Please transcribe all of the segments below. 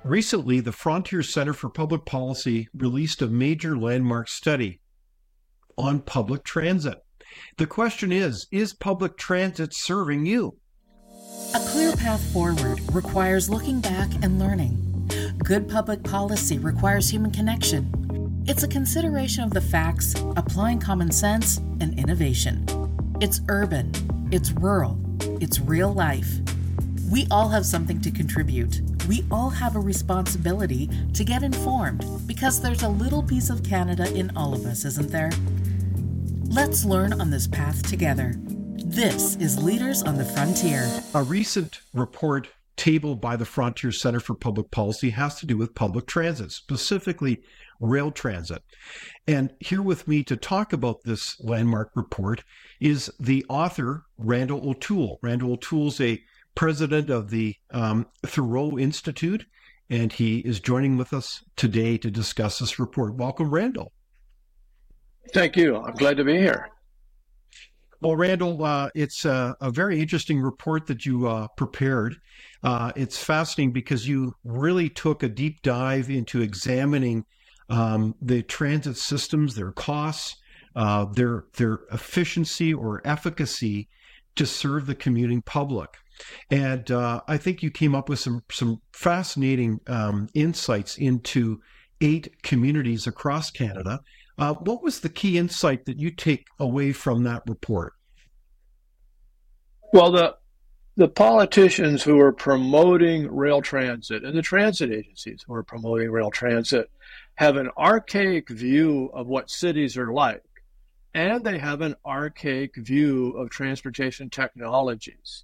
Recently, the Frontier Center for Public Policy released a major landmark study on public transit. The question is public transit serving you? A clear path forward requires looking back and learning. Good public policy requires human connection. It's a consideration of the facts, applying common sense and innovation. It's urban, it's rural, it's real life. We all have something to contribute. We all have a responsibility to get informed because there's a little piece of Canada in all of us, isn't there? Let's learn on this path together. This is Leaders on the Frontier. A recent report tabled by the Frontier Center for Public Policy has to do with public transit, specifically rail transit. And here with me to talk about this landmark report is the author, Randall O'Toole. Randall O'Toole's a president of the Thoreau Institute, and he is joining with us today to discuss this report. Welcome, Randall. Thank you. I'm glad to be here. Well, Randall, it's a very interesting report that you prepared. It's fascinating because you really took a deep dive into examining the transit systems, their costs, their efficiency or efficacy to serve the commuting public. And I think you came up with some fascinating insights into 8 communities across Canada. What was the key insight that you take away from that report? Well, the politicians who are promoting rail transit and the transit agencies who are promoting rail transit have an archaic view of what cities are like, and they have an archaic view of transportation technologies.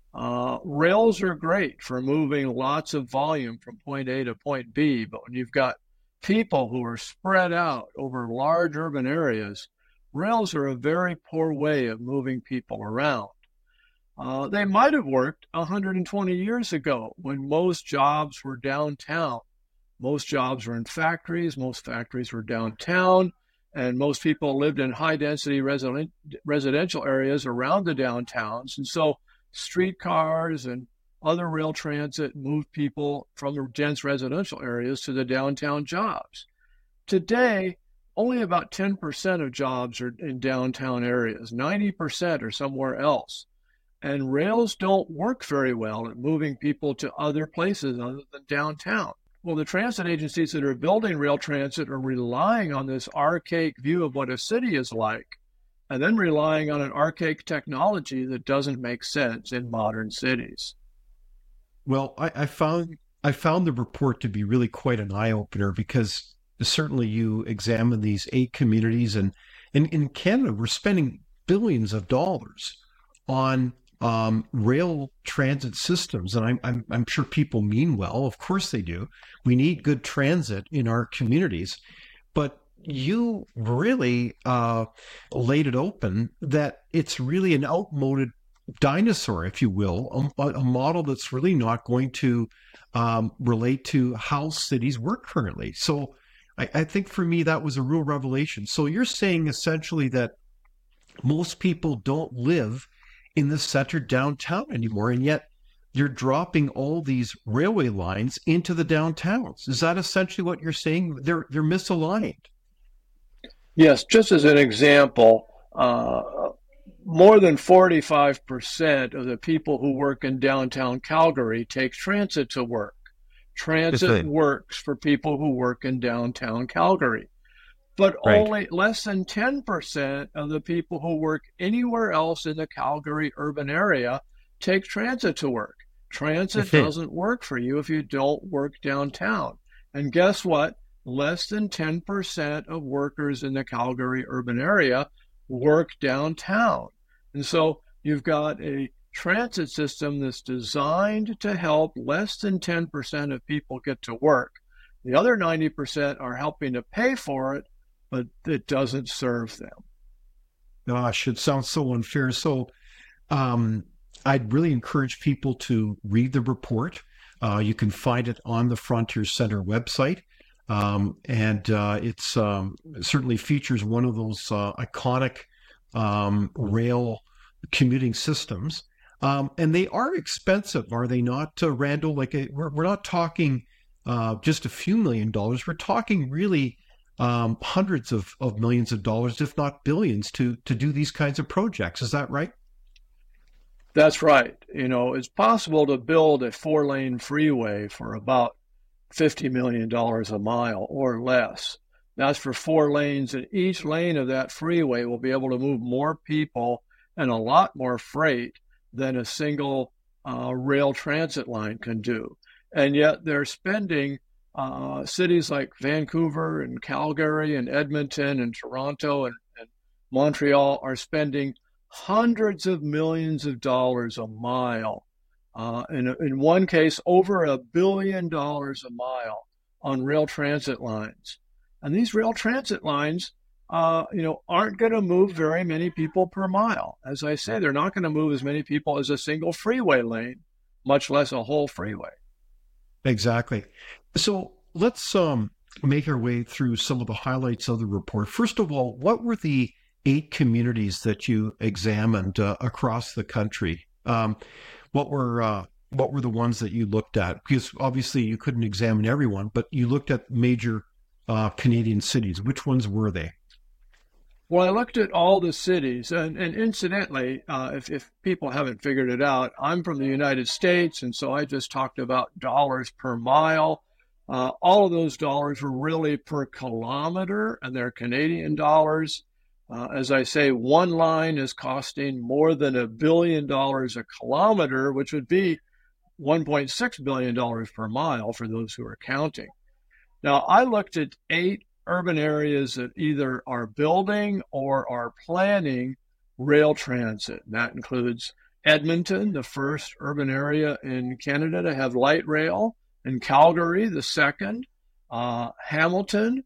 Rails are great for moving lots of volume from point A to point B, but when you've got people who are spread out over large urban areas, rails are a very poor way of moving people around. They might have worked 120 years ago when most jobs were downtown. Most jobs were in factories, most factories were downtown, and most people lived in high-density residential areas around the downtowns. And so streetcars and other rail transit moved people from the dense residential areas to the downtown jobs. Today, only about 10% of jobs are in downtown areas. 90% are somewhere else. And rails don't work very well at moving people to other places other than downtown. Well, the transit agencies that are building rail transit are relying on this archaic view of what a city is like, and then relying on an archaic technology that doesn't make sense in modern cities. Well, I found the report to be really quite an eye-opener because certainly you examine these 8 communities, and in Canada, we're spending billions of dollars on rail transit systems, and I'm sure people mean well. Of course they do. We need good transit in our communities, but you really laid it open that it's really an outmoded dinosaur, if you will, a model that's really not going to relate to how cities work currently. So I think for me, that was a real revelation. So you're saying essentially that most people don't live in the center downtown anymore, and yet you're dropping all these railway lines into the downtowns. Is that essentially what you're saying? They're misaligned. Yes, just as an example, more than 45% of the people who work in downtown Calgary take transit to work. Transit works for people who work in downtown Calgary. But only less than 10% of the people who work anywhere else in the Calgary urban area take transit to work. Transit doesn't work for you if you don't work downtown. And guess what? Less than 10% of workers in the Calgary urban area work downtown. And so you've got a transit system that's designed to help less than 10% of people get to work. The other 90% are helping to pay for it, but it doesn't serve them. Gosh, it sounds so unfair. So I'd really encourage people to read the report. You can find it on the Frontier Center website. And it's certainly features one of those iconic rail commuting systems. And they are expensive, are they not, Randall? Like we're not talking just a few $1 million. We're talking really hundreds of millions of dollars, if not billions, to do these kinds of projects. Is that right? That's right. It's possible to build a 4-lane freeway for about $50 million a mile or less. That's for 4 lanes, and each lane of that freeway will be able to move more people and a lot more freight than a single rail transit line can do. And yet they're spending, cities like Vancouver and Calgary and Edmonton and Toronto and Montreal are spending hundreds of millions of dollars a mile. In one case, over $1 billion a mile on rail transit lines. And these rail transit lines, aren't going to move very many people per mile. As I say, they're not going to move as many people as a single freeway lane, much less a whole freeway. Exactly. So let's make our way through some of the highlights of the report. First of all, what were the 8 communities that you examined across the country? What were the ones that you looked at? Because obviously you couldn't examine everyone, but you looked at major Canadian cities. Which ones were they? Well, I looked at all the cities, and incidentally, if people haven't figured it out, I'm from the United States, and so I just talked about dollars per mile. All of those dollars were really per kilometer, and they're Canadian dollars. As I say, one line is costing more than $1 billion a kilometer, which would be $1.6 billion per mile for those who are counting. Now, I looked at 8 urban areas that either are building or are planning rail transit. That includes Edmonton, the first urban area in Canada to have light rail, and Calgary, the second, Hamilton,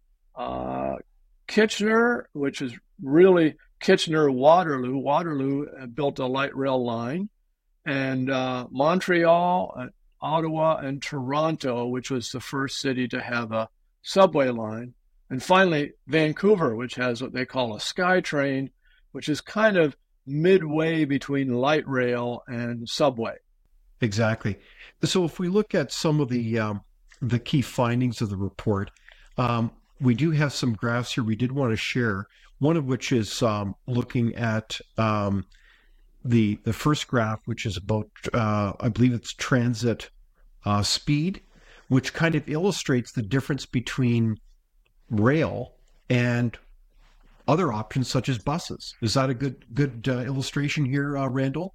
Kitchener, which is really Kitchener-Waterloo. Waterloo built a light rail line, and Montreal, Ottawa, and Toronto, which was the first city to have a subway line. And finally, Vancouver, which has what they call a SkyTrain, which is kind of midway between light rail and subway. Exactly. So if we look at some of the key findings of the report, we do have some graphs here we did want to share, one of which is looking at the first graph, which is about, I believe it's transit speed, which kind of illustrates the difference between rail and other options such as buses. Is that a good illustration here, Randall?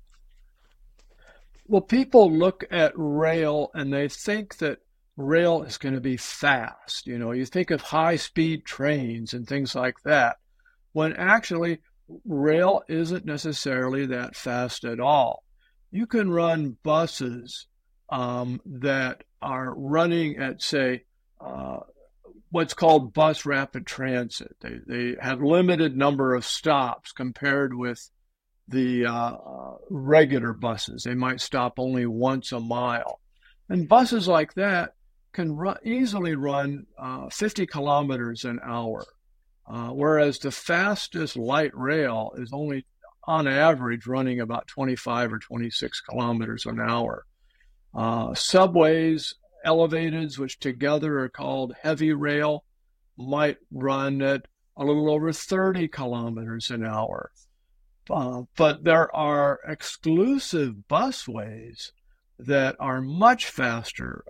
Well, people look at rail and they think that rail is going to be fast. You think of high-speed trains and things like that, when actually rail isn't necessarily that fast at all. You can run buses that are running at, say, what's called bus rapid transit. They have limited number of stops compared with the regular buses. They might stop only once a mile. And buses like that can easily run 50 kilometers an hour, whereas the fastest light rail is only, on average, running about 25 or 26 kilometers an hour. Subways, elevateds, which together are called heavy rail, might run at a little over 30 kilometers an hour. But there are exclusive busways that are much faster.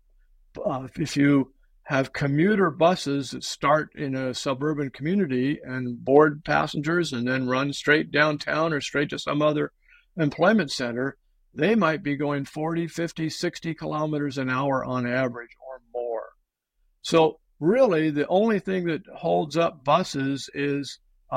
If you have commuter buses that start in a suburban community and board passengers and then run straight downtown or straight to some other employment center, they might be going 40, 50, 60 kilometers an hour on average or more. So really, the only thing that holds up buses is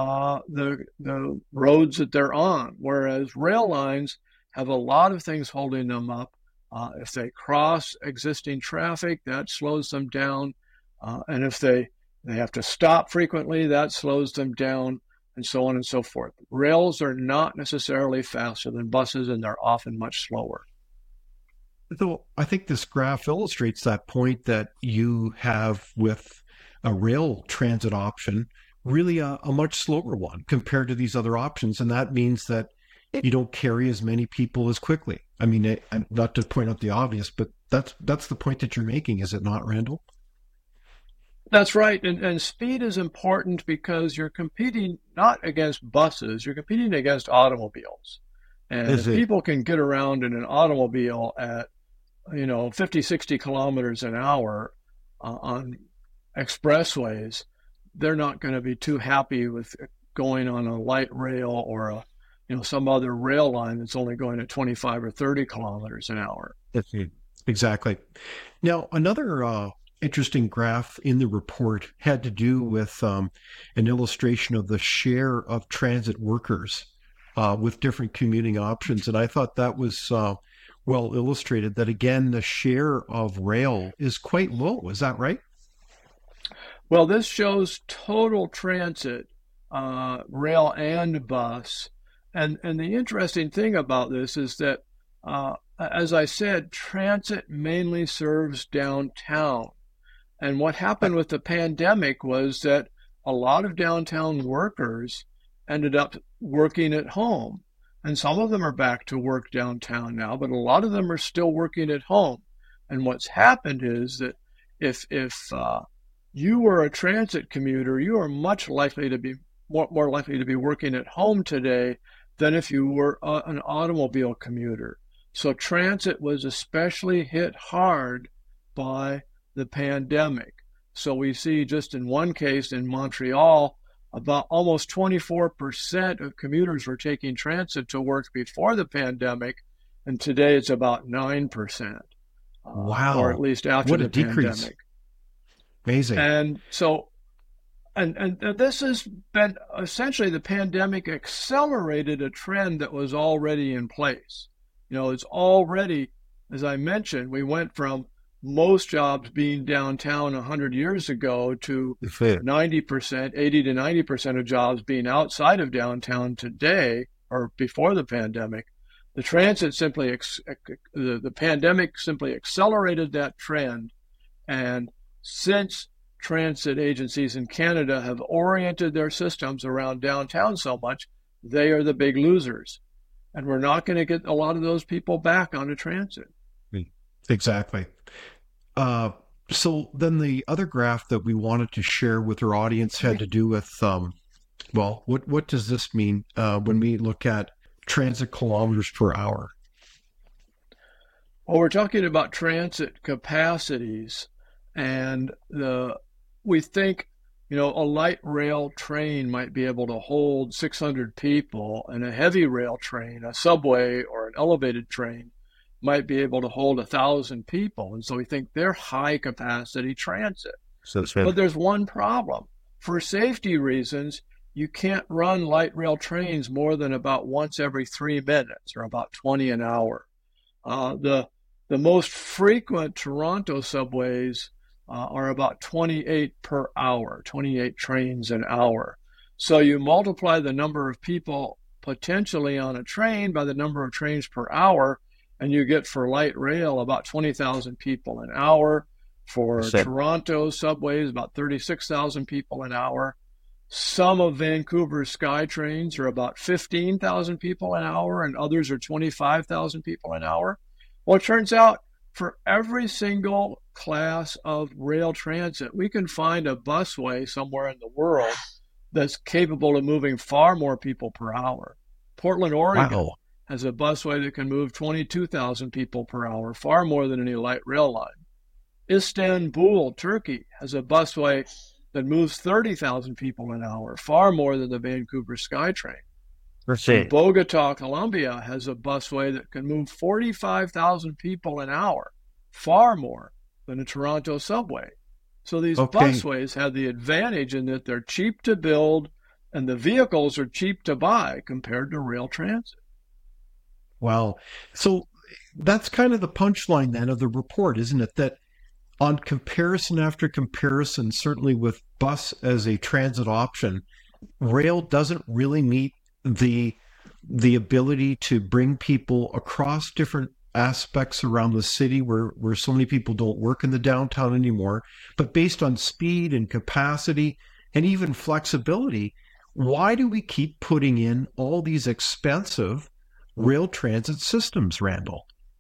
the roads that they're on, whereas rail lines have a lot of things holding them up. If they cross existing traffic, that slows them down. And if they have to stop frequently, that slows them down, and so on and so forth. Rails are not necessarily faster than buses, and they're often much slower. Though I think this graph illustrates that point that you have with a rail transit option, really a much slower one compared to these other options. And that means that you don't carry as many people as quickly. I mean, not to point out the obvious, but that's the point that you're making, is it not, Randall? That's right. And speed is important because you're competing not against buses, you're competing against automobiles. And Is if it? people can get around in an automobile at, 50, 60 kilometers an hour on expressways, they're not going to be too happy with going on a light rail or some other rail line that's only going at 25 or 30 kilometers an hour. That's it. Exactly. Now, another interesting graph in the report had to do with an illustration of the share of transit workers with different commuting options. And I thought that was well illustrated, that again, the share of rail is quite low. Is that right? Well, this shows total transit, rail and bus. And the interesting thing about this is that, as I said, transit mainly serves downtown. And what happened with the pandemic was that a lot of downtown workers ended up working at home. And some of them are back to work downtown now, but a lot of them are still working at home. And what's happened is that if you were a transit commuter, you are much likely to be more likely to be working at home today than if you were an automobile commuter. So transit was especially hit hard by the pandemic. So we see just in one case in Montreal, about almost 24% of commuters were taking transit to work before the pandemic, and today it's about 9%, Wow. or at least after What a the decrease. pandemic. Amazing. And so, and this has been essentially, the pandemic accelerated a trend that was already in place. It's already, as I mentioned, we went from most jobs being downtown 100 years ago to 90%, 80 to 90% of jobs being outside of downtown today, or before the pandemic. The transit simply, the pandemic simply accelerated that trend. And since transit agencies in Canada have oriented their systems around downtown so much, they are the big losers. And we're not going to get a lot of those people back onto transit. Exactly. So then the other graph that we wanted to share with our audience had to do with, well, what does this mean when we look at transit kilometers per hour? Well, we're talking about transit capacities, and we think, a light rail train might be able to hold 600 people, and a heavy rail train, a subway or an elevated train, might be able to hold 1,000 people. And so we think they're high capacity transit. But there's one problem. For safety reasons, you can't run light rail trains more than about once every 3 minutes, or about 20 an hour. The most frequent Toronto subways are about 28 per hour, 28 trains an hour. So you multiply the number of people potentially on a train by the number of trains per hour, and you get, for light rail, about 20,000 people an hour. For Toronto subways, about 36,000 people an hour. Some of Vancouver's SkyTrains are about 15,000 people an hour, and others are 25,000 people an hour. Well, it turns out for every single class of rail transit, we can find a busway somewhere in the world that's capable of moving far more people per hour. Portland, Oregon has a busway that can move 22,000 people per hour, far more than any light rail line. Istanbul, Turkey, has a busway that moves 30,000 people an hour, far more than the Vancouver SkyTrain. Bogota, Colombia, has a busway that can move 45,000 people an hour, far more than a Toronto subway. So these busways have the advantage in that they're cheap to build and the vehicles are cheap to buy compared to rail transit. Wow. So that's kind of the punchline then of the report, isn't it? That on comparison after comparison, certainly with bus as a transit option, rail doesn't really meet the ability to bring people across different aspects around the city where so many people don't work in the downtown anymore. But based on speed and capacity and even flexibility, why do we keep putting in all these expensive rail transit systems, Randall?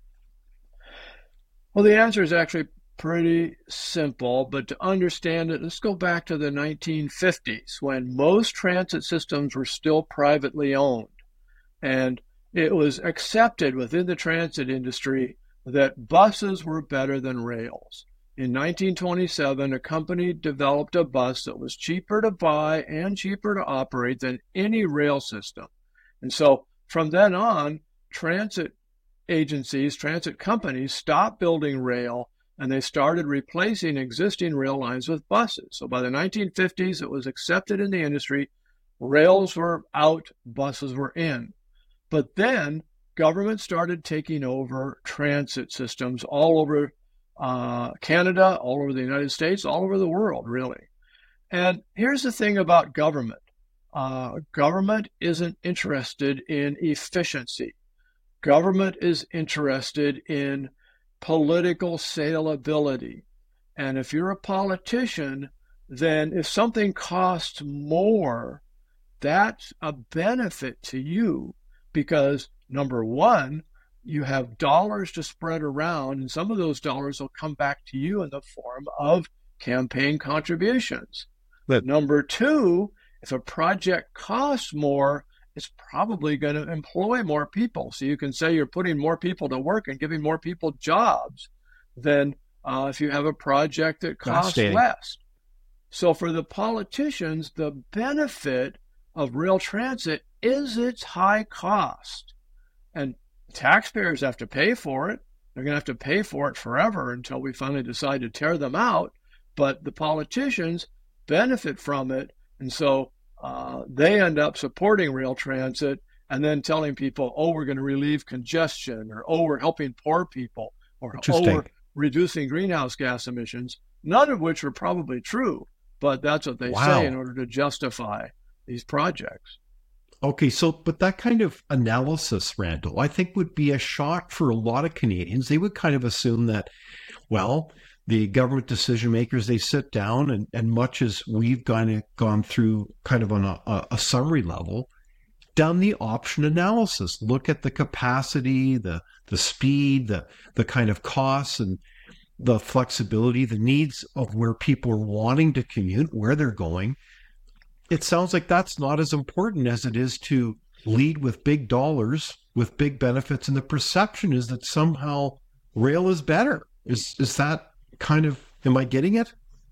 Well, the answer is actually pretty simple, but to understand it, let's go back to the 1950s when most transit systems were still privately owned. And it was accepted within the transit industry that buses were better than rails. In 1927, a company developed a bus that was cheaper to buy and cheaper to operate than any rail system. And so from then on, transit agencies, transit companies stopped building rail and they started replacing existing rail lines with buses. So by the 1950s, it was accepted in the industry. Rails were out, buses were in. But then government started taking over transit systems all over Canada, all over the United States, all over the world, really. And here's the thing about government. Government isn't interested in efficiency. Government is interested in political saleability. And if you're a politician, then if something costs more, that's a benefit to you because, number one, you have dollars to spread around, and some of those dollars will come back to you in the form of campaign contributions. But number two, if a project costs more, it's probably going to employ more people. So you can say you're putting more people to work and giving more people jobs than if you have a project that costs less. So for the politicians, the benefit of rail transit is its high cost. And taxpayers have to pay for it. They're going to have to pay for it forever until we finally decide to tear them out. But the politicians benefit from it. And so they end up supporting rail transit and then telling people, oh, we're going to relieve congestion, or oh, we're helping poor people, or oh, we're reducing greenhouse gas emissions, none of which are probably true. But that's what they say in order to justify these projects. Okay, so, but that kind of analysis, Randall, I think would be a shock for a lot of Canadians. They would kind of assume that, well, the government decision makers, they sit down and much as we've gone through kind of on a summary level, done the option analysis, look at the capacity, the speed, the kind of costs and the flexibility, the needs of where people are wanting to commute, where they're going. It sounds like that's not as important as it is to lead with big dollars, with big benefits. And the perception is that somehow rail is better. Is that kind of, am I getting it?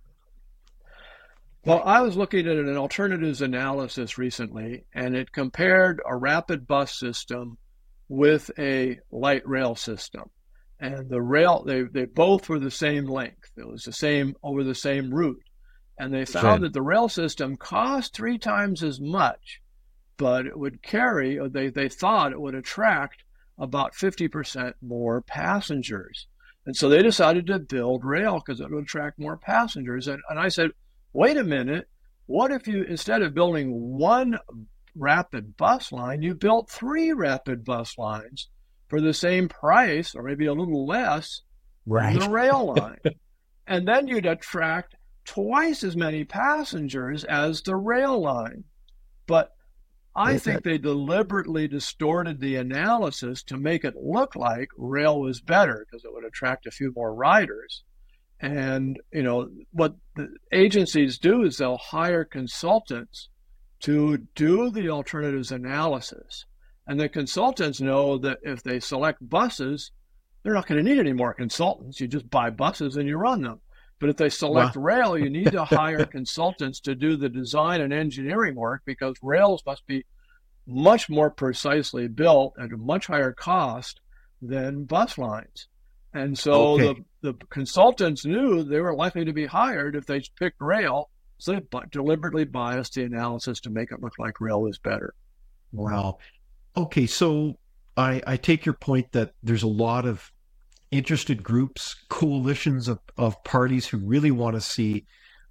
Well, I was looking at an alternatives analysis recently, and it compared a rapid bus system with a light rail system. And the rail, they both were the same length. It was the same over the same route. And they found that the rail system cost 3 times as much, but it would carry, or they thought it would attract about 50% more passengers. And so they decided to build rail because it would attract more passengers. And I said, wait a minute, what if you, instead of building one rapid bus line, you built 3 rapid bus lines for the same price, or maybe a little less, than the rail line? And then you'd attract twice as many passengers as the rail line. But I think they deliberately distorted the analysis to make it look like rail was better because it would attract a few more riders. And, you know, what the agencies do is they'll hire consultants to do the alternatives analysis. And the consultants know that if they select buses, they're not going to need any more consultants. You just buy buses and you run them. But if they select rail, you need to hire consultants to do the design and engineering work because rails must be much more precisely built at a much higher cost than bus lines. And so the consultants knew they were likely to be hired if they picked rail, so they deliberately biased the analysis to make it look like rail was better. Wow. Okay, so I take your point that there's a lot of interested groups, coalitions of parties who really want to see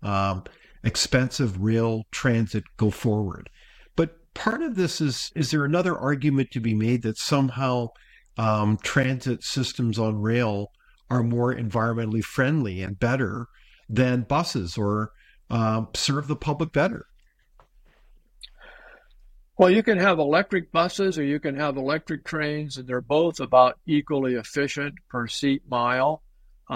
expensive rail transit go forward. But part of this is there another argument to be made that somehow transit systems on rail are more environmentally friendly and better than buses or serve the public better? Well, you can have electric buses or you can have electric trains, and they're both about equally efficient per seat mile.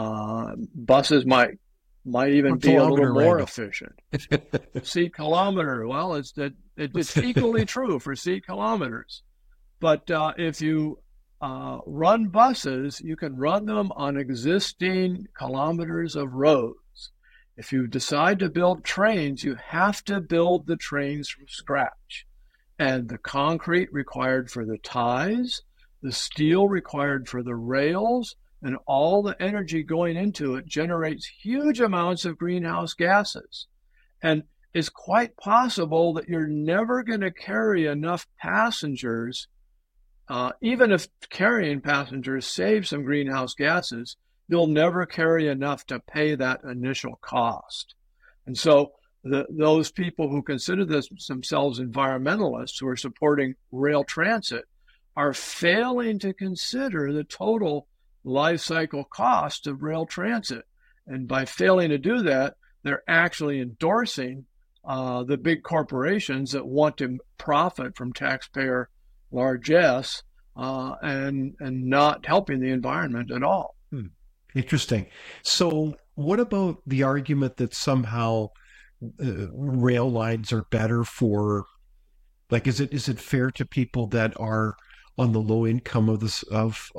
Buses might even be a little more efficient. Seat kilometer, well, it's equally true for seat kilometers. But if you run buses, you can run them on existing kilometers of roads. If you decide to build trains, you have to build the trains from scratch. And the concrete required for the ties, the steel required for the rails, and all the energy going into it generates huge amounts of greenhouse gases. And it's quite possible that you're never going to carry enough passengers, even if carrying passengers saves some greenhouse gases, you'll never carry enough to pay that initial cost. And so those people who consider themselves environmentalists who are supporting rail transit are failing to consider the total life cycle cost of rail transit. And by failing to do that, they're actually endorsing the big corporations that want to profit from taxpayer largesse and not helping the environment at all. Interesting. So what about the argument that somehow rail lines are better for, like, is it fair to people that are on the low income of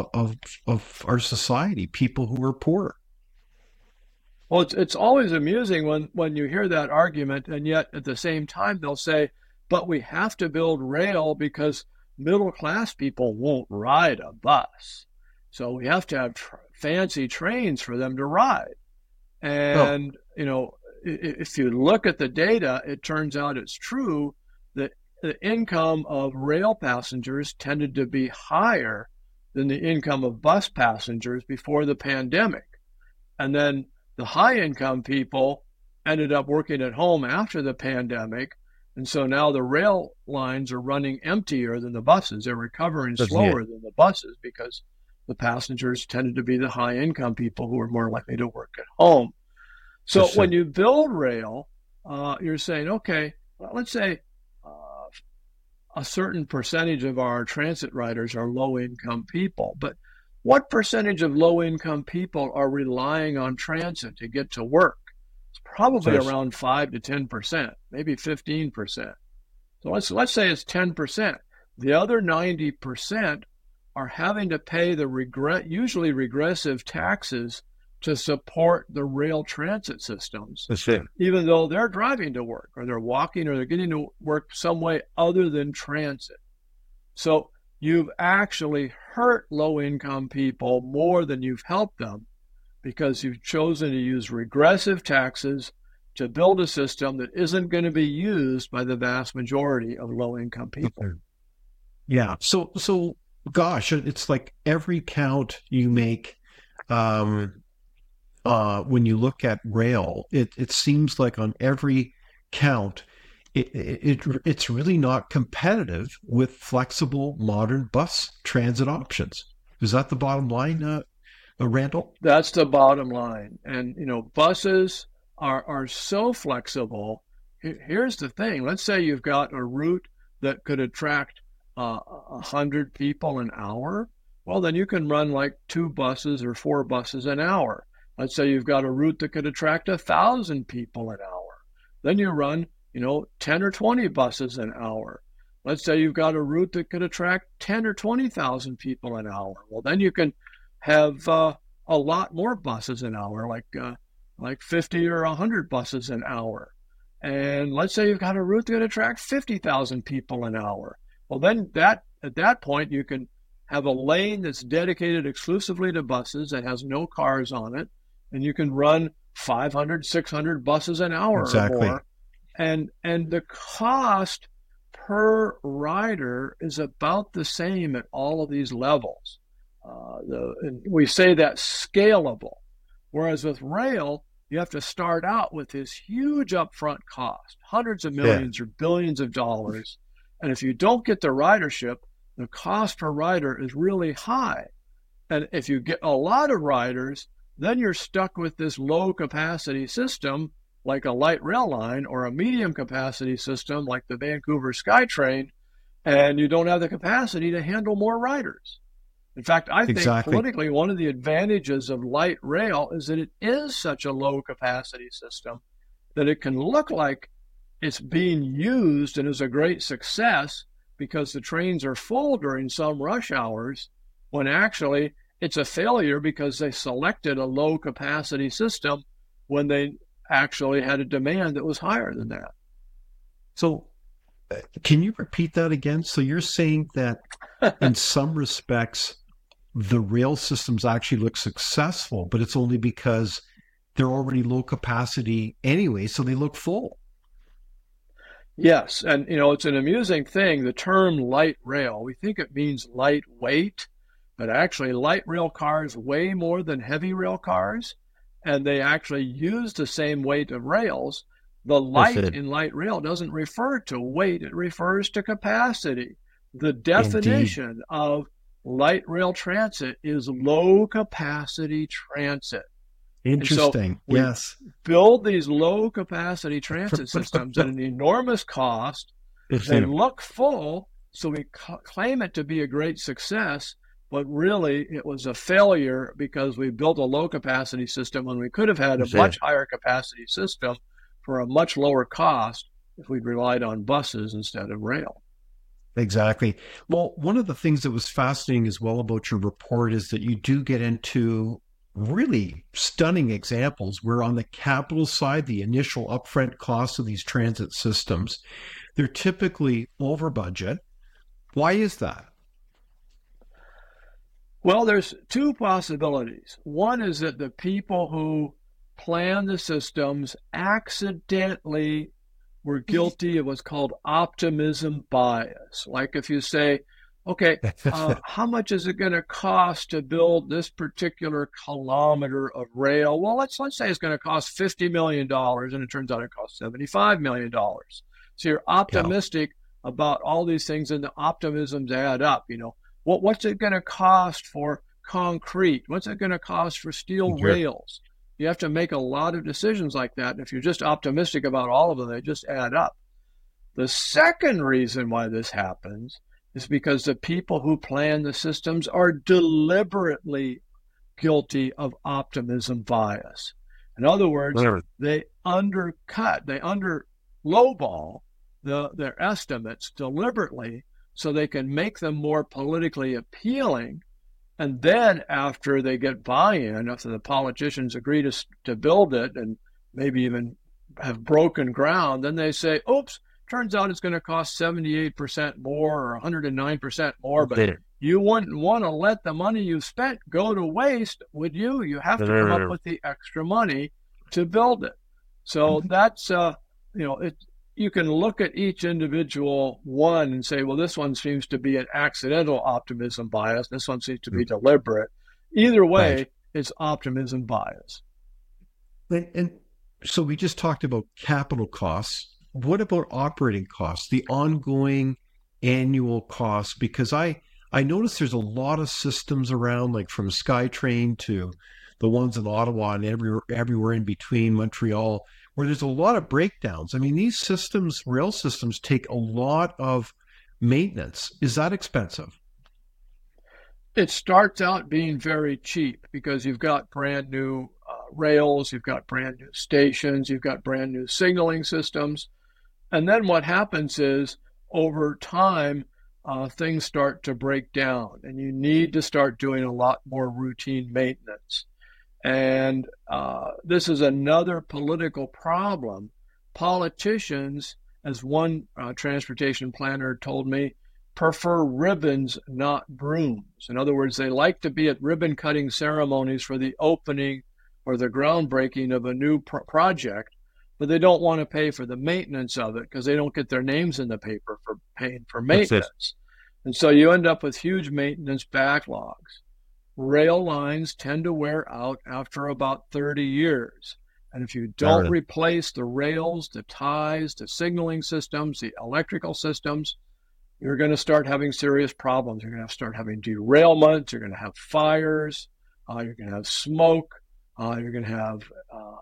our society, people who are poor? Well, it's always amusing when you hear that argument, and yet at the same time they'll say, but we have to build rail because middle class people won't ride a bus. So we have to have fancy trains for them to ride. And, if you look at the data, it turns out it's true that the income of rail passengers tended to be higher than the income of bus passengers before the pandemic. And then the high income people ended up working at home after the pandemic. And so now the rail lines are running emptier than the buses. They're recovering slower than the buses because the passengers tended to be the high income people who are more likely to work at home. So when you build rail, you're saying, okay, well, let's say a certain percentage of our transit riders are low-income people, but what percentage of low-income people are relying on transit to get to work? It's probably around 5 to 10%, maybe 15%. So let's say it's 10%. The other 90% are having to pay the usually regressive taxes to support the rail transit systems, even though they're driving to work or they're walking or they're getting to work some way other than transit. So you've actually hurt low-income people more than you've helped them because you've chosen to use regressive taxes to build a system that isn't going to be used by the vast majority of low-income people. Yeah. So gosh, it's like every count you make, when you look at rail, it seems like on every count, it's really not competitive with flexible modern bus transit options. Is that the bottom line, Randall? That's the bottom line. And, buses are so flexible. Here's the thing. Let's say you've got a route that could attract 100 people an hour. Well, then you can run like 2 buses or 4 buses an hour. Let's say you've got a route that could attract 1,000 people an hour. Then you run, 10 or 20 buses an hour. Let's say you've got a route that could attract 10 or 20,000 people an hour. Well, then you can have a lot more buses an hour, like 50 or 100 buses an hour. And let's say you've got a route that could attract 50,000 people an hour. Well, then at that point, you can have a lane that's dedicated exclusively to buses that has no cars on it, and you can run 500, 600 buses an hour or more. And the cost per rider is about the same at all of these levels. And we say that's scalable. Whereas with rail, you have to start out with this huge upfront cost, hundreds of millions or billions of dollars. And if you don't get the ridership, the cost per rider is really high. And if you get a lot of riders, then you're stuck with this low capacity system like a light rail line or a medium capacity system like the Vancouver SkyTrain, and you don't have the capacity to handle more riders. In fact, I think politically one of the advantages of light rail is that it is such a low capacity system that it can look like it's being used and is a great success because the trains are full during some rush hours, when actually it's a failure because they selected a low capacity system when they actually had a demand that was higher than that. So can you repeat that again? So you're saying that in some respects, the rail systems actually look successful, but it's only because they're already low capacity anyway, so they look full. Yes, and it's an amusing thing, the term light rail. We think it means lightweight, but actually light rail cars weigh more than heavy rail cars, and they actually use the same weight of rails. The light in light rail doesn't refer to weight, it refers to capacity. The definition of light rail transit is low capacity transit. Interesting. So yes. Build these low capacity transit systems at an enormous cost. They look full, so we claim it to be a great success, but really it was a failure because we built a low capacity system when we could have had a much higher capacity system for a much lower cost if we'd relied on buses instead of rail. Exactly. Well, one of the things that was fascinating as well about your report is that you do get into really stunning examples where on the capital side, the initial upfront costs of these transit systems, they're typically over budget. Why is that? Well, there's two possibilities. One is that the people who plan the systems accidentally were guilty of what's called optimism bias. Like if you say, okay, how much is it going to cost to build this particular kilometer of rail? Well, let's say it's going to cost $50 million, and it turns out it costs $75 million. So you're optimistic about all these things, and the optimisms add up. What's it going to cost for concrete? What's it going to cost for steel rails? You have to make a lot of decisions like that. And if you're just optimistic about all of them, they just add up. The second reason why this happens is because the people who plan the systems are deliberately guilty of optimism bias. In other words, they lowball their estimates deliberately so they can make them more politically appealing. And then after they get buy-in, after the politicians agree to build it and maybe even have broken ground, then they say, oops, turns out it's going to cost 78% more or 109% more, but you wouldn't want to let the money you spent go to waste, would you? You have to come up with the extra money to build it. So that's, you can look at each individual one and say, well, this one seems to be an accidental optimism bias. This one seems to be deliberate. Either way, it's optimism bias. And so we just talked about capital costs. What about operating costs, the ongoing annual costs? Because I noticed there's a lot of systems around, like from SkyTrain to the ones in Ottawa and everywhere in between, Montreal, where there's a lot of breakdowns. I mean, these systems, rail systems, take a lot of maintenance. Is that expensive? It starts out being very cheap because you've got brand new rails, you've got brand new stations, you've got brand new signaling systems. And then what happens is over time, things start to break down and you need to start doing a lot more routine maintenance. And this is another political problem. Politicians, as one transportation planner told me, prefer ribbons, not brooms. In other words, they like to be at ribbon cutting ceremonies for the opening or the groundbreaking of a new project, but they don't want to pay for the maintenance of it because they don't get their names in the paper for paying for maintenance. And so you end up with huge maintenance backlogs. Rail lines tend to wear out after about 30 years. And if you don't replace the rails, the ties, the signaling systems, the electrical systems, you're going to start having serious problems. You're going to start having derailments. You're going to have fires. You're going to have smoke. You're going to have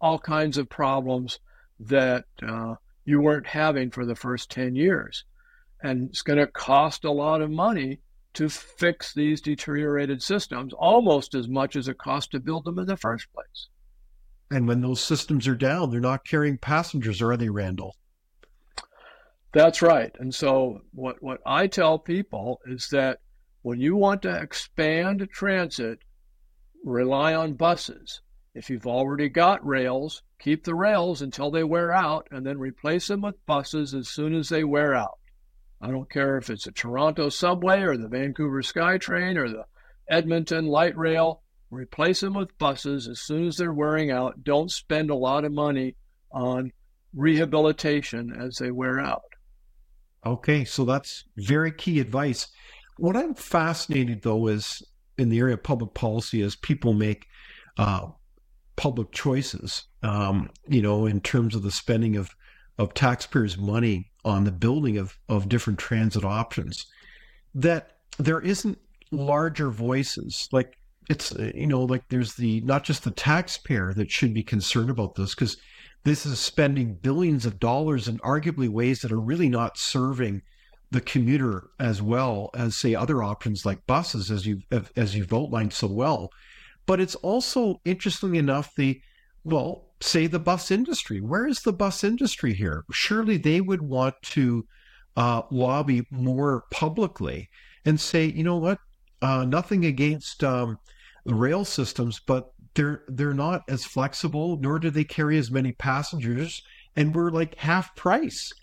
all kinds of problems that you weren't having for the first 10 years. And it's going to cost a lot of money to fix these deteriorated systems, almost as much as it costs to build them in the first place. And when those systems are down, they're not carrying passengers, are they, Randall? That's right. And so what I tell people is that when you want to expand transit, rely on buses. If you've already got rails, keep the rails until they wear out and then replace them with buses as soon as they wear out. I don't care if it's a Toronto subway or the Vancouver SkyTrain or the Edmonton light rail, replace them with buses as soon as they're wearing out. Don't spend a lot of money on rehabilitation as they wear out. Okay, so that's very key advice. What I'm fascinated, though, is in the area of public policy as people make public choices, in terms of the spending of taxpayers' money on the building of different transit options, that there isn't larger voices. Like it's, like there's not just the taxpayer that should be concerned about this, because this is spending billions of dollars in arguably ways that are really not serving the commuter as well as, say, other options like buses, as you've outlined so well. But it's also, interestingly enough, say the bus industry. Where is the bus industry here? Surely they would want to lobby more publicly and say, you know what, nothing against the rail systems, but they're not as flexible, nor do they carry as many passengers, and we're like half price.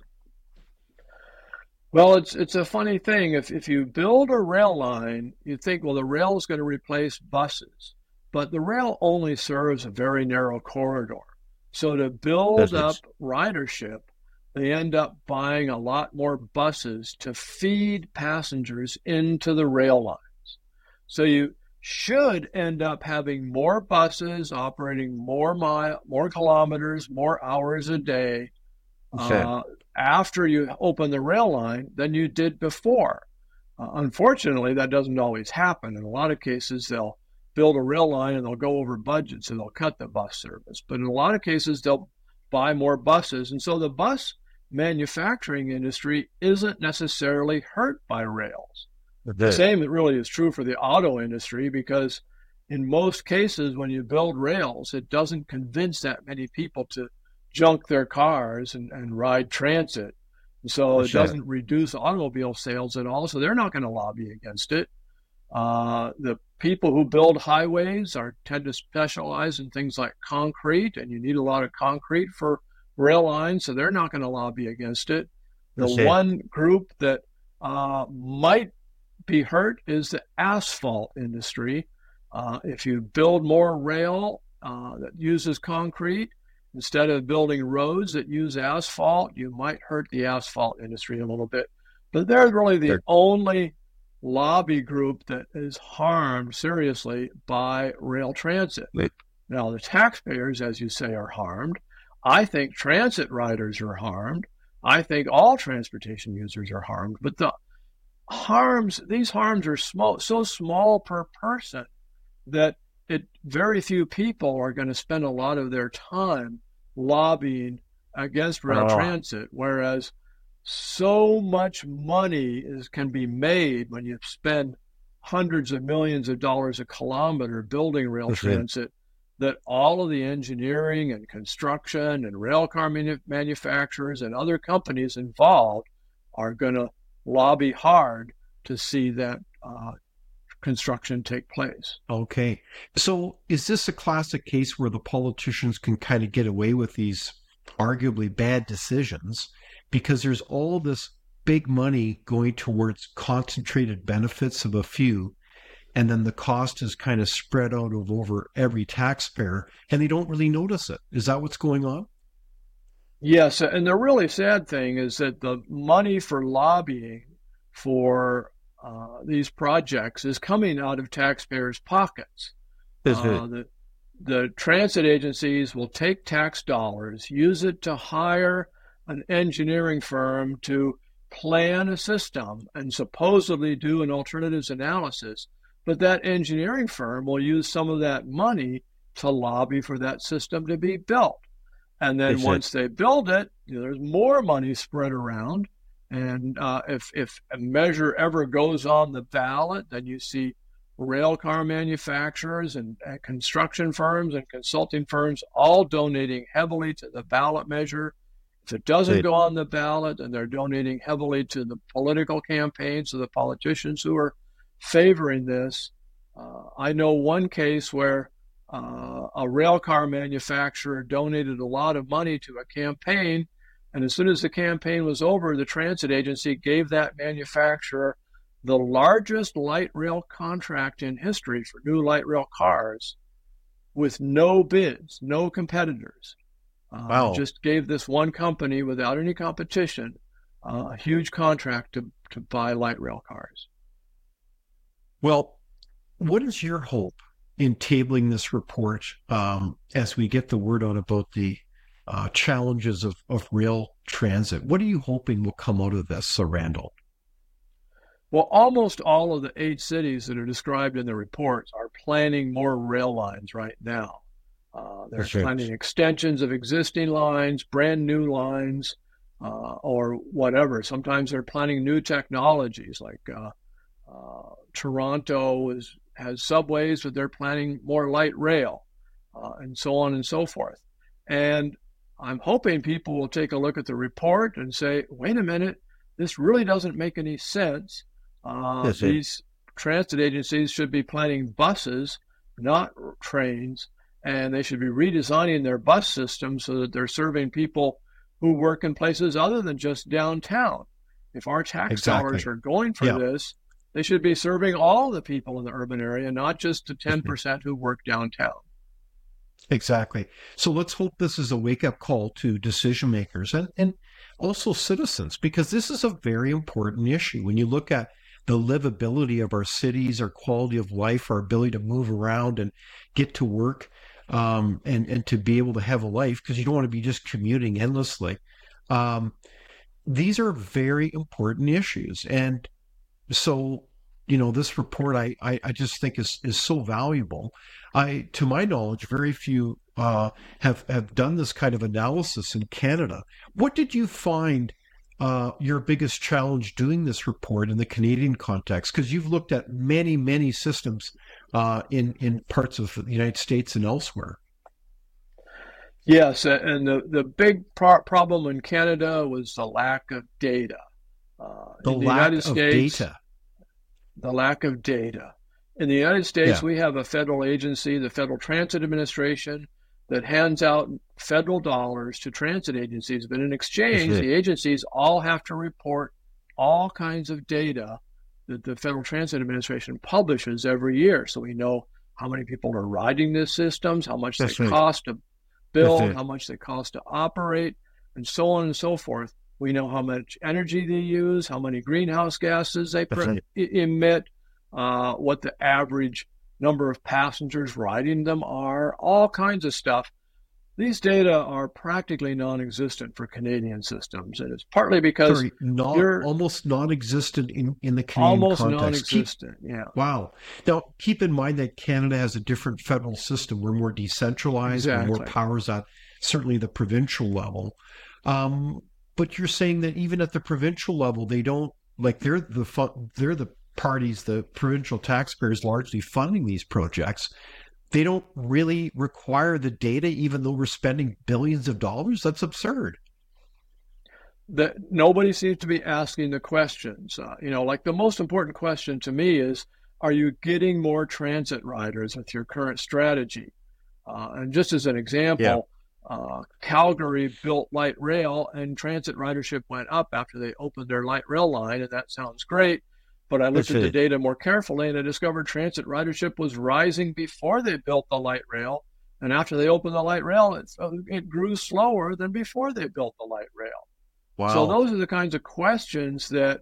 Well, it's a funny thing. If you build a rail line, you think, well, the rail is going to replace buses, but the rail only serves a very narrow corridor. So to build up ridership, they end up buying a lot more buses to feed passengers into the rail lines. So you should end up having more buses operating more kilometers, more hours a day. Okay. After you open the rail line than you did before. Unfortunately, that doesn't always happen. In a lot of cases, they'll build a rail line and they'll go over budget, so they'll cut the bus service. But in a lot of cases, they'll buy more buses. And so the bus manufacturing industry isn't necessarily hurt by rails. The same really is true for the auto industry, because in most cases, when you build rails, it doesn't convince that many people to junk their cars and ride transit. And so it doesn't reduce automobile sales at all. So they're not going to lobby against it. The people who build highways tend to specialize in things like concrete, and you need a lot of concrete for rail lines. So they're not going to lobby against it. The one group that might be hurt is the asphalt industry. If you build more rail that uses concrete, instead of building roads that use asphalt, you might hurt the asphalt industry a little bit. But they're really the only lobby group that is harmed seriously by rail transit. Now, the taxpayers, as you say, are harmed. I think transit riders are harmed. I think all transportation users are harmed. But these harms are so small per person that very few people are going to spend a lot of their time lobbying against rail transit, whereas so much money can be made when you spend hundreds of millions of dollars a kilometer building rail transit, that all of the engineering and construction and rail car manufacturers and other companies involved are going to lobby hard to see that construction take place. Okay. So is this a classic case where the politicians can kind of get away with these arguably bad decisions because there's all this big money going towards concentrated benefits of a few, and then the cost is kind of spread out over every taxpayer, and they don't really notice it? Is that what's going on? Yes, and the really sad thing is that the money for lobbying for these projects is coming out of taxpayers' pockets. The transit agencies will take tax dollars, use it to hire an engineering firm to plan a system and supposedly do an alternatives analysis. But that engineering firm will use some of that money to lobby for that system to be built. And then Is it? once they build it, there's more money spread around. And if a measure ever goes on the ballot, then you see rail car manufacturers and construction firms and consulting firms all donating heavily to the ballot measure. If it doesn't go on the ballot, then they're donating heavily to the political campaigns of the politicians who are favoring this. I know one case where a rail car manufacturer donated a lot of money to a campaign, and as soon as the campaign was over, the transit agency gave that manufacturer the largest light rail contract in history for new light rail cars with no bids, no competitors. Wow. Just gave this one company without any competition a huge contract to buy light rail cars. Well, what is your hope in tabling this report as we get the word out about the challenges of rail transit? What are you hoping will come out of this, Randall? Well, almost all of the 8 cities that are described in the reports are planning more rail lines right now. They're planning extensions of existing lines, brand new lines, or whatever. Sometimes they're planning new technologies, like Toronto has subways, but they're planning more light rail, and so on and so forth. And I'm hoping people will take a look at the report and say, wait a minute, this really doesn't make any sense. These transit agencies should be planning buses, not trains, and they should be redesigning their bus system so that they're serving people who work in places other than just downtown. If our tax dollars are going for this, they should be serving all the people in the urban area, not just the 10% who work downtown. Exactly. So let's hope this is a wake-up call to decision makers and also citizens, because this is a very important issue. When you look at the livability of our cities, our quality of life, our ability to move around and get to work, and to be able to have a life, because you don't want to be just commuting endlessly. These are very important issues. And so, this report I just think is so valuable. To my knowledge, very few have done this kind of analysis in Canada. What did you find your biggest challenge doing this report in the Canadian context? Because you've looked at many, many systems in parts of the United States and elsewhere. Yes, and the big problem in Canada was the lack of data. The lack of data. The lack of data. In the United States, we have a federal agency, the Federal Transit Administration, that hands out federal dollars to transit agencies. But in exchange, the agencies all have to report all kinds of data that the Federal Transit Administration publishes every year. So we know how many people are riding these systems, how much they cost to build, how much they cost to operate, and so on and so forth. We know how much energy they use, how many greenhouse gases they emit, what the average number of passengers riding them are, all kinds of stuff. These data are practically non-existent for Canadian systems, and it's partly because almost non-existent in the Canadian almost context. Non-existent. Wow. Now, keep in mind that Canada has a different federal system. We're more decentralized, we're more powers at certainly the provincial level. But you're saying that even at the provincial level, they don't they're the parties, the provincial taxpayers largely funding these projects. They don't really require the data, even though we're spending billions of dollars. That's absurd. That nobody seems to be asking the questions. The most important question to me is, are you getting more transit riders with your current strategy? And just as an example, Calgary built light rail and transit ridership went up after they opened their light rail line, and that sounds great. But I looked at the data more carefully, and I discovered transit ridership was rising before they built the light rail. And after they opened the light rail, it grew slower than before they built the light rail. Wow. So those are the kinds of questions that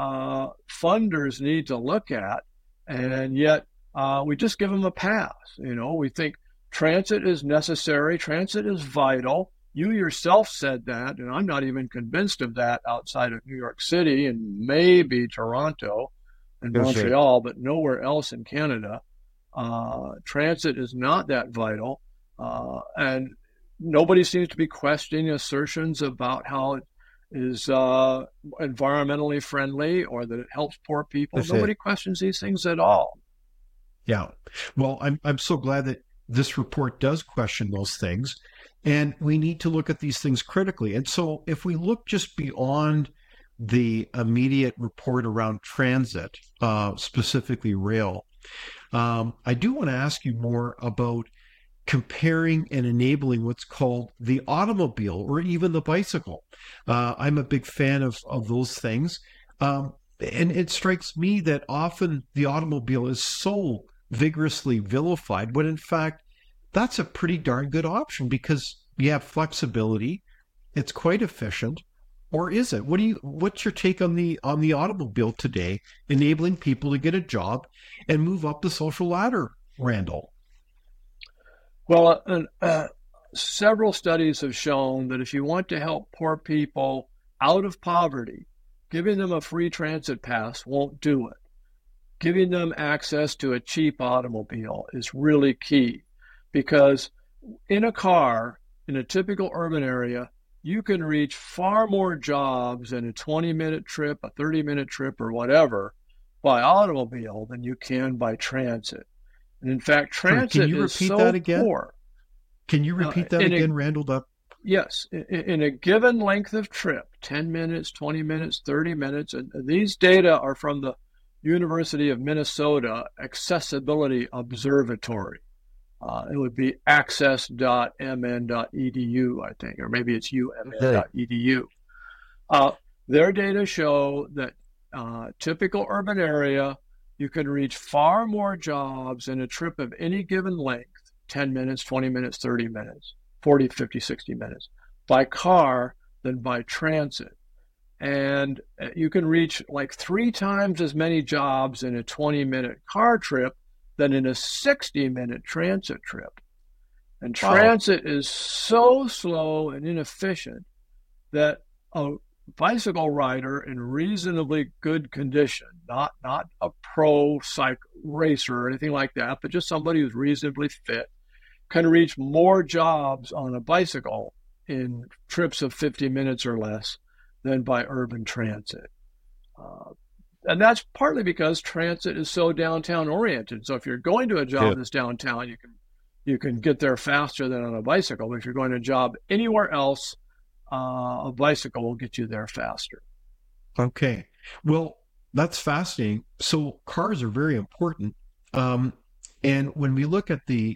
funders need to look at. And yet we just give them a pass. We think transit is necessary. Transit is vital. You yourself said that, and I'm not even convinced of that outside of New York City and maybe Toronto and Montreal, but nowhere else in Canada. Transit is not that vital, and nobody seems to be questioning assertions about how it is environmentally friendly or that it helps poor people. That's Nobody it. questions these things at all. Yeah. Well, I'm so glad that this report does question those things, and we need to look at these things critically. And so, if we look just beyond the immediate report around transit, specifically rail, I do want to ask you more about comparing and enabling what's called the automobile or even the bicycle. I'm a big fan of those things. And it strikes me that often the automobile is so vigorously vilified, when in fact, that's a pretty darn good option because you have flexibility. It's quite efficient. Or is it? What's your take on the automobile today, enabling people to get a job and move up the social ladder, Randall? Well, several studies have shown that if you want to help poor people out of poverty, giving them a free transit pass won't do it. Giving them access to a cheap automobile is really key because in a car, in a typical urban area, you can reach far more jobs in a 20-minute trip, a 30-minute trip, or whatever by automobile than you can by transit. And in fact, Sorry, can transit you is repeat that so again? poor. Can you repeat that In a again, Randall? Yes, in a given length of trip, 10 minutes, 20 minutes, 30 minutes, and these data are from the University of Minnesota Accessibility Observatory. It would be access.mn.edu, I think, or maybe it's Okay. umn.edu. Their data show that typical urban area, you can reach far more jobs in a trip of any given length, 10 minutes, 20 minutes, 30 minutes, 40, 50, 60 minutes, by car than by transit. And you can reach like 3 times as many jobs in a 20-minute car trip than in a 60-minute transit trip. And Wow. transit is so slow and inefficient that a bicycle rider in reasonably good condition, not a pro racer or anything like that, but just somebody who's reasonably fit, can reach more jobs on a bicycle in trips of 50 minutes or less than by urban transit. Uh, and that's partly because transit is so downtown oriented. So if you're going to a Yeah. job that's downtown, you can get there faster than on a bicycle. But if you're going to a job anywhere else, a bicycle will get you there faster. Okay. Well, that's fascinating. So cars are very important. Um, and when we look at the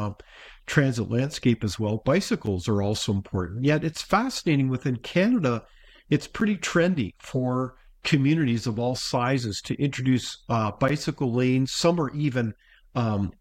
transit landscape as well, bicycles are also important. Yet it's fascinating within Canada, it's pretty trendy for communities of all sizes to introduce bicycle lanes. Some are even um,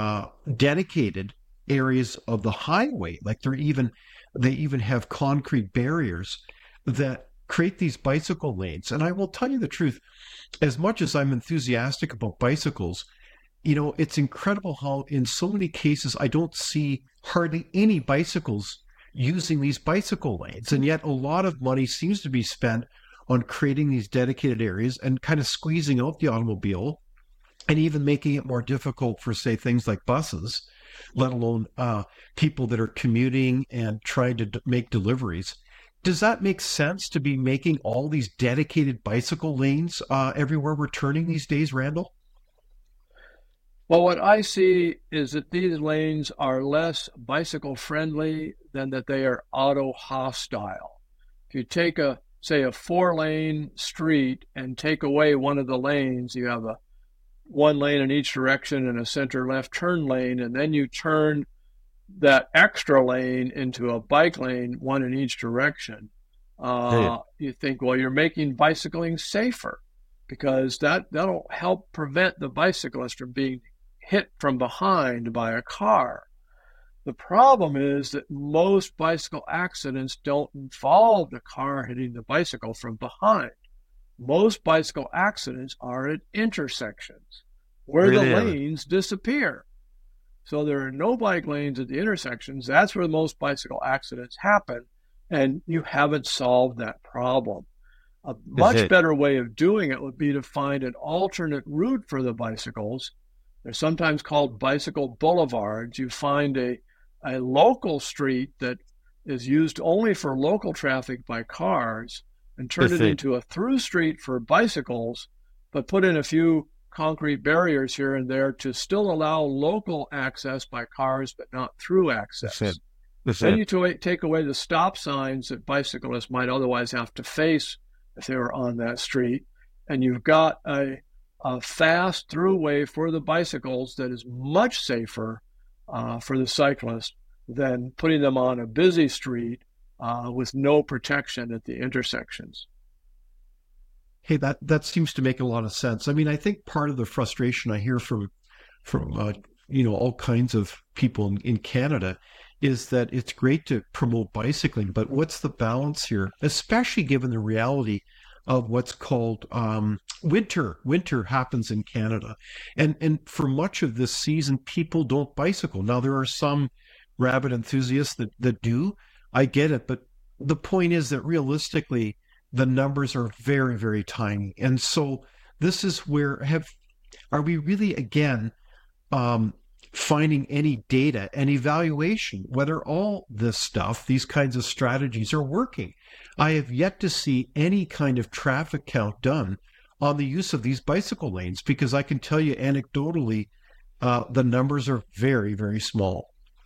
dedicated areas of the highway. They even have concrete barriers that create these bicycle lanes. And I will tell you the truth, as much as I'm enthusiastic about bicycles, it's incredible how in so many cases I don't see hardly any bicycles using these bicycle lanes. And yet a lot of money seems to be spent on creating these dedicated areas and kind of squeezing out the automobile and even making it more difficult for, say, things like buses, let alone people that are commuting and trying to make deliveries. Does that make sense to be making all these dedicated bicycle lanes everywhere we're turning these days, Randall? Well, what I see is that these lanes are less bicycle friendly than that they are auto hostile. If you take say a 4-lane street and take away one of the lanes, you have a one lane in each direction and a center left turn lane, and then you turn that extra lane into a bike lane, one in each direction. Hey. You think, well, you're making bicycling safer because that'll help prevent the bicyclist from being hit from behind by a car. The problem is that most bicycle accidents don't involve the car hitting the bicycle from behind. Most bicycle accidents are at intersections where the Really? lanes disappear. So there are no bike lanes at the intersections. That's where most bicycle accidents happen, and you haven't solved that problem. A Is much it? better way of doing it would be to find an alternate route for the bicycles They're sometimes called bicycle boulevards. You find a local street that is used only for local traffic by cars and turn it into a through street for bicycles, but put in a few concrete barriers here and there to still allow local access by cars, but not through access. Then you take away the stop signs that bicyclists might otherwise have to face if they were on that street, and you've got a fast throughway for the bicycles that is much safer for the cyclist than putting them on a busy street with no protection at the intersections. Hey, that seems to make a lot of sense. I mean, I think part of the frustration I hear from all kinds of people in Canada is that it's great to promote bicycling, but what's the balance here, especially given the reality of what's called winter. Winter happens in Canada, and for much of this season, people don't bicycle. Now there are some rabid enthusiasts that do. I get it, but the point is that realistically, the numbers are very, very tiny. And so this is where are we really, again, finding any data and evaluation, whether all this stuff, these kinds of strategies are working? I have yet to see any kind of traffic count done on the use of these bicycle lanes, because I can tell you anecdotally, the numbers are very, very small.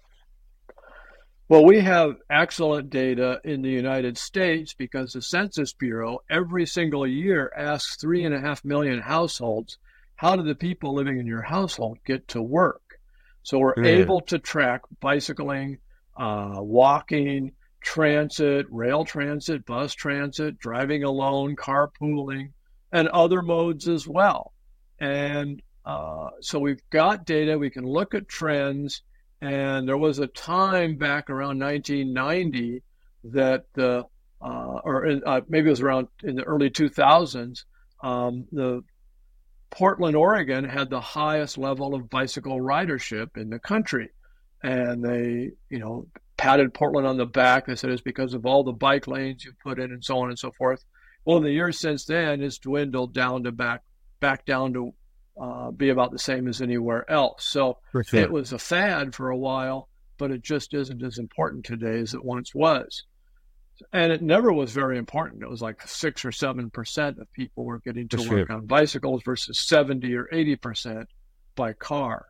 Well, we have excellent data in the United States because the Census Bureau every single year asks 3.5 million households, how do the people living in your household get to work? So we're able to track bicycling, walking, transit, rail transit, bus transit, driving alone, carpooling, and other modes as well. And so we've got data, we can look at trends. And there was a time back around 1990 that maybe it was around in the early 2000s, the Portland, Oregon had the highest level of bicycle ridership in the country. And they, patted Portland on the back. They said it's because of all the bike lanes you put in and so on and so forth. Well, in the years since then, it's dwindled down to back down to be about the same as anywhere else. So it was a fad for a while, but it just isn't as important today as it once was. And it never was very important. It was like 6 or 7% of people were getting to work on bicycles versus 70 or 80% by car.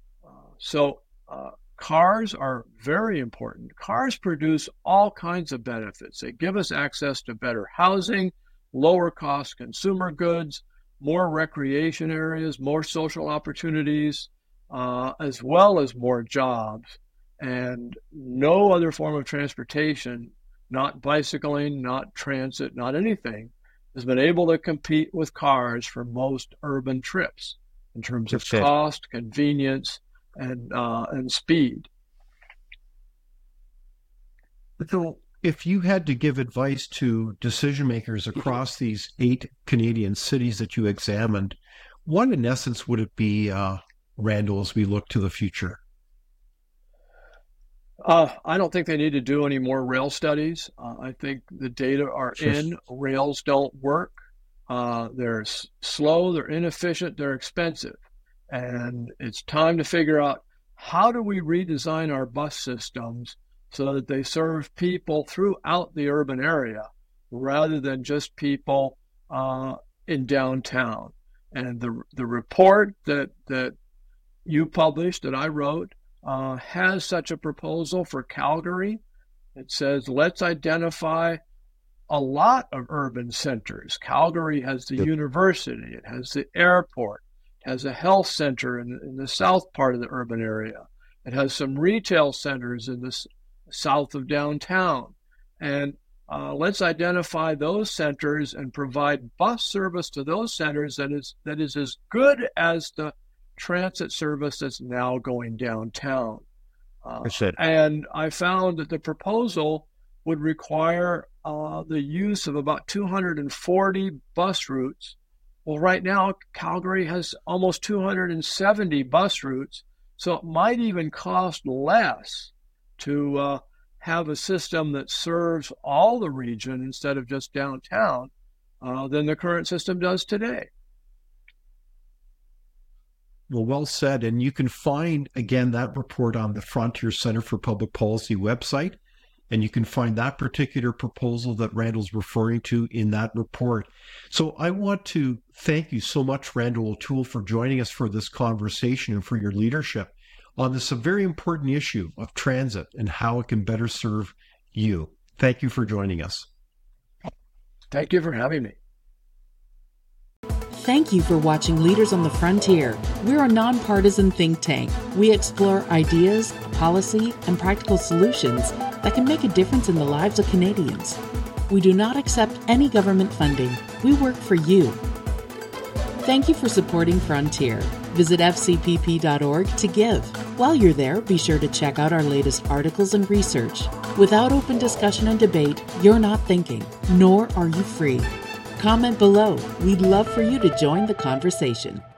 So cars are very important. Cars produce all kinds of benefits. They give us access to better housing, lower cost consumer goods, more recreation areas, more social opportunities, as well as more jobs. And no other form of transportation, not bicycling, not transit, not anything, has been able to compete with cars for most urban trips in terms of cost, convenience, and speed. So if you had to give advice to decision makers across these 8 Canadian cities that you examined, what in essence would it be, Randall, as we look to the future? I don't think they need to do any more rail studies. I think the data are in. Rails don't work. They're slow, they're inefficient, they're expensive. And it's time to figure out, how do we redesign our bus systems so that they serve people throughout the urban area rather than just people in downtown. And the report that you published, that I wrote, has such a proposal for Calgary. It says, let's identify a lot of urban centers. Calgary has the university, it has the airport, it has a health center in the south part of the urban area. It has some retail centers in the south of downtown. And let's identify those centers and provide bus service to those centers that is as good as the transit service that's now going downtown. And I found that the proposal would require the use of about 240 bus routes. Well, right now, Calgary has almost 270 bus routes, so it might even cost less to have a system that serves all the region instead of just downtown than the current system does today. Well said. And you can find, again, that report on the Frontier Center for Public Policy website. And you can find that particular proposal that Randall's referring to in that report. So I want to thank you so much, Randall O'Toole, for joining us for this conversation and for your leadership on this very important issue of transit and how it can better serve you. Thank you for joining us. Thank you for having me. Thank you for watching Leaders on the Frontier. We're a nonpartisan think tank. We explore ideas, policy, and practical solutions that can make a difference in the lives of Canadians. We do not accept any government funding. We work for you. Thank you for supporting Frontier. Visit fcpp.org to give. While you're there, be sure to check out our latest articles and research. Without open discussion and debate, you're not thinking, nor are you free. Comment below. We'd love for you to join the conversation.